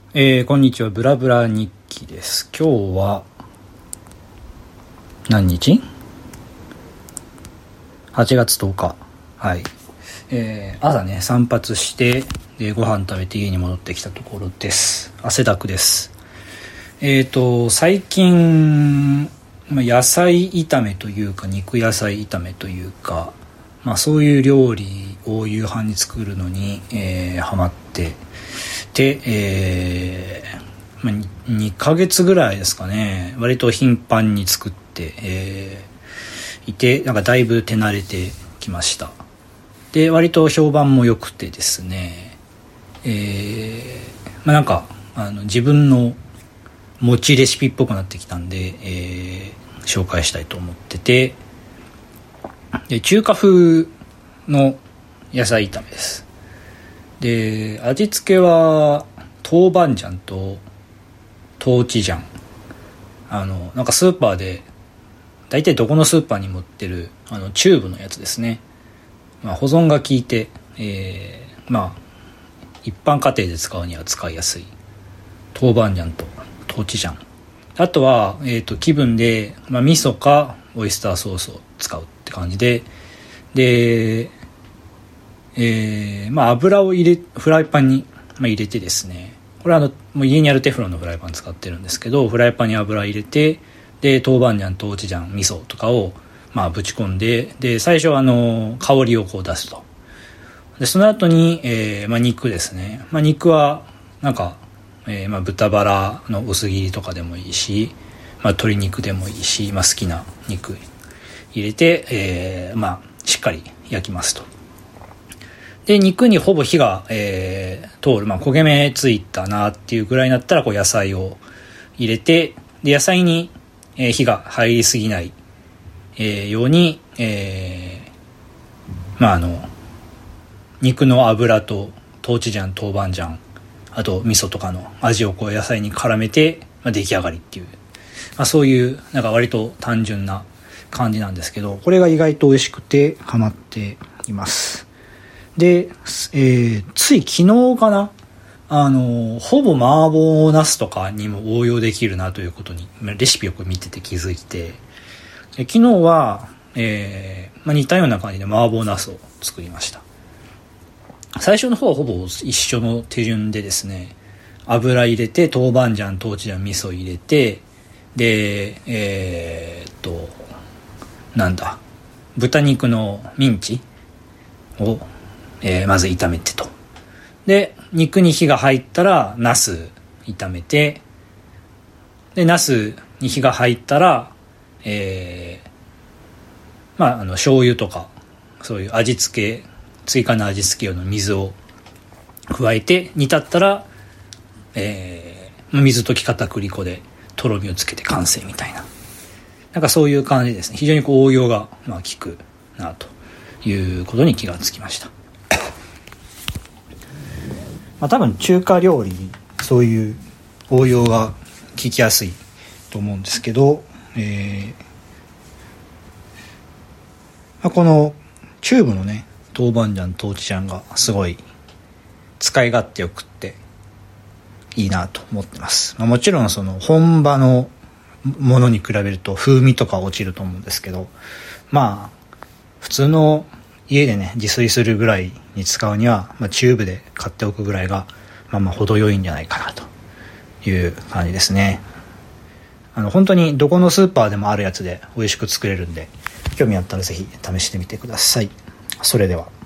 こんにちは。ブラブラ日記です。今日は何日 ?8 月10日。はい。朝ね散髪してご飯食べて家に戻ってきたところです。汗だくです。最近野菜炒めというか肉野菜炒めというか、そういう料理を夕飯に作るのに、ハマってで、2ヶ月ぐらいですかね、割と頻繁に作って、いて、だいぶ手慣れてきました。で、割と評判も良くてですね、自分の持ちレシピっぽくなってきたんで、紹介したいと思ってて、で中華風の野菜炒めです。で、味付けは豆板醤と豆醤醤。スーパーで大体どこのスーパーにも売ってるチューブのやつですね。保存が効いて、一般家庭で使うには使いやすい豆板醤と豆醤。あとは、気分で、味噌かオイスターソースを使うって感じで、油をフライパンに入れてですね、これはもう家にあるテフロンのフライパン使ってるんですけど、フライパンに油入れて、で豆板醤、豆醤、味噌とかをぶち込んで、で最初は香りを出すと。でその後に、肉ですね。肉は豚バラの薄切りとかでもいいし、鶏肉でもいいし、好きな肉入れて、しっかり焼きますと。で肉にほぼ火が、通る、焦げ目ついたなっていうぐらいになったら野菜を入れて、で野菜に、火が入りすぎない、ように、肉の脂と豆醤、豆板醤、あと味噌とかの味を野菜に絡めて、出来上がりっていう、そういう割と単純な感じなんですけど、これが意外と美味しくてハマっています。で、つい昨日かな、ほぼ麻婆茄子とかにも応用できるなということにレシピを見てて気づいて、昨日は、似たような感じで麻婆茄子を作りました。最初の方はほぼ一緒の手順でですね、油入れて豆板醤、豆醤、味噌入れて、で豚肉のミンチを、まず炒めてと。で肉に火が入ったらナス炒めて、でナスに火が入ったら、醤油とかそういう追加の味付け用の水を加えて煮立ったら、水溶き片栗粉でとろみをつけて完成みたいな、そういう感じですね。非常に応用が効くなということに気がつきました。多分中華料理そういう応用が効きやすいと思うんですけど、このチューブのね豆板醤、豆醤がすごい使い勝手よくっていいなと思ってます。もちろんその本場のものに比べると風味とか落ちると思うんですけど、普通の家でね自炊するぐらいに使うには、チューブで買っておくぐらいが程よいんじゃないかなという感じですね。本当にどこのスーパーでもあるやつで美味しく作れるんで、興味あったらぜひ試してみてください。それでは。